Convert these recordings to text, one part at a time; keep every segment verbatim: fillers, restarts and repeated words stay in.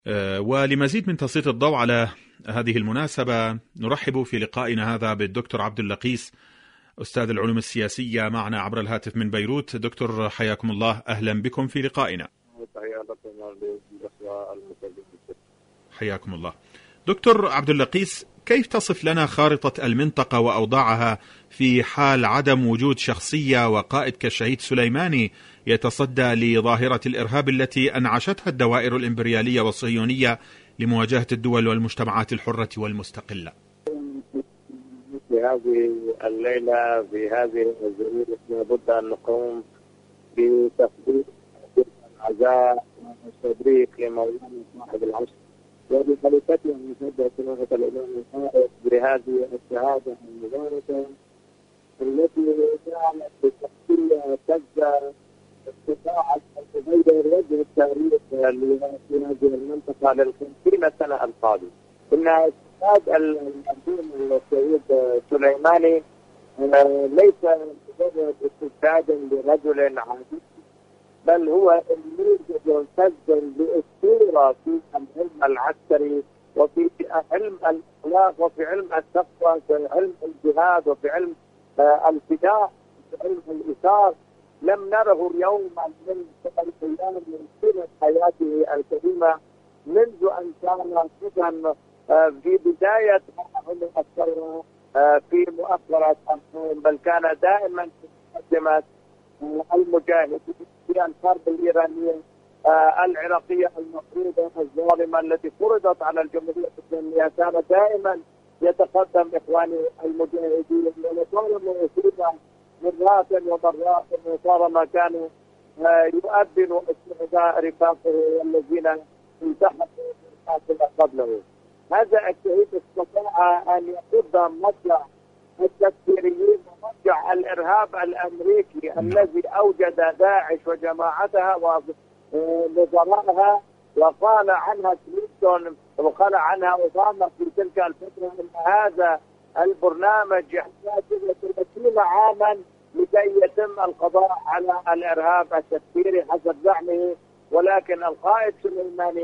آه، ولمزيد من تسليط الضوء على هذه المناسبة نرحب في لقائنا هذا بالدكتور عبد اللقيس أستاذ العلوم السياسية معنا عبر الهاتف من بيروت. دكتور حياكم الله، أهلا بكم في لقائنا. حياكم الله. دكتور عبد اللقيس، كيف تصف لنا خارطة المنطقة وأوضاعها في حال عدم وجود شخصية وقائد كالشهيد سليماني يتصدى لظاهرة الإرهاب التي أنعشتها الدوائر الإمبريالية والصهيونية لمواجهة الدول والمجتمعات الحرة والمستقلة؟ في هذه الليلة في هذه الظروف لابد أن نقوم بتقديم العزاء والتبريك لمولانا صاحب العصر وبخليفته المسدد سماحة الإمام القائد بهذه الشهادة المباركة التي جعلت بتشكيل تبدأ استطاعت أن تغير وجه التاريخ في هذه المنطقة للخمسين سنة القادمة. إن استشهاد المرحوم الشهيد سليماني ليس مجرد استشهاد لرجل عادي، بل هو نموذج سجل لأسطورة في العلم العسكري وفي علم الأخلاق وفي علم التقوى وفي علم الجهاد وفي علم الفداء وفي علم الإثار. لم نره يوما من الأيام من سنة حياته الكريمة منذ أن كان طفلا في بداية الثورة في مؤخرة الحكم، بل كان دائما في مقدمة المجاهدين في الحرب الإيرانية العراقية المفروضة الظالمة التي فرضت على الجمهورية الإسلامية. كان دائما يتقدم إخواني المجاهدين ولطالما أصيب مرات ومرات وطالما كانوا يؤذن استعداء رفاقه والذين انتحروا قبله. هذا الشهيد استطاع أن يقود مضجع التكفيريين ومضجع الإرهاب الأمريكي الذي أوجد داعش وجماعتها ونظرائها وقال عنها كلينتون وقال عنها أوباما في تلك الفترة أن هذا البرنامج يحتاج إلى ثلاثين عاما لكي يتم القضاء على الإرهاب التكفيري حسب زعمه. ولكن القائد سليماني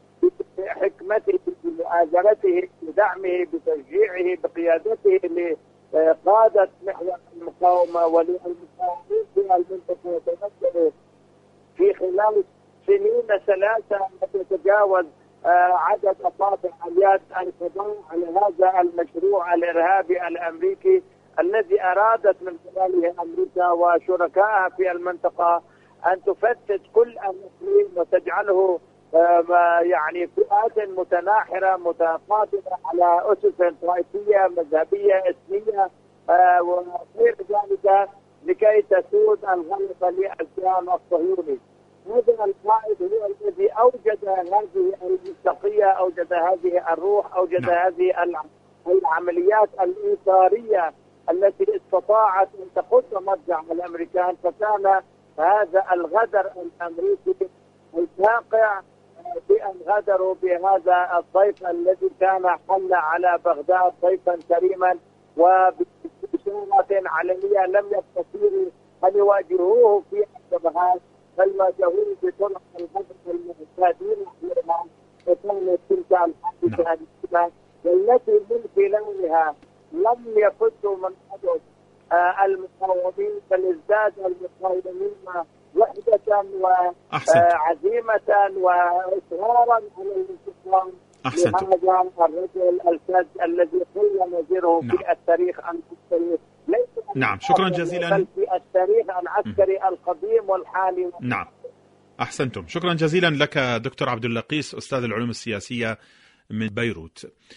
بحكمته بمؤازرته بدعمه بتشجيعه بقيادته لقادة محور المقاومة وللمقاومين في المنطقة يتمثل في خلال سنين ثلاثة تتجاوز عدد أصابع اليد القضاء على هذا المشروع الإرهابي الأمريكي الذي أرادت من خلاله أمريكا وشركائها في المنطقة أن تفتت كل المسلمين وتجعله يعني فئات متناحرة متقاتلة على أسس طائفية مذهبية إثنية وغير ذلك لكي تسود الغلبة للكيان الصهيوني. هذا القائد هو الذي أوجد هذه المصداقية، أوجد هذه الروح، أوجد هذه العمليات الإيثارية التي استطاعت أن تقود مضجع الأمريكان. فكان هذا الغدر الأمريكي الواقع بأن غدروا بهذا الضيف الذي كان حل على بغداد ضيفا كريما وبإشارات علنية لم يستطيعوا أن يواجهوه في الجبهات بل واجهوه بطرق الغدر المعتادين عليها. وكانت تلك الحادثة الهزيمة والتي من خلالها لم يفتوا من حدث المقاومين بل ازداد المقاومين وحدة وعزيمة وإصرارا على الانتصار لهذا الرجل الفذ الذي قل نظيره نعم. في التاريخ العسكري ليس نعم شكرا جزيلا بل في التاريخ العسكري م. القديم والحالي. نعم أحسنتم، شكرا جزيلا لك دكتور عبد اللقيس أستاذ العلوم السياسية من بيروت.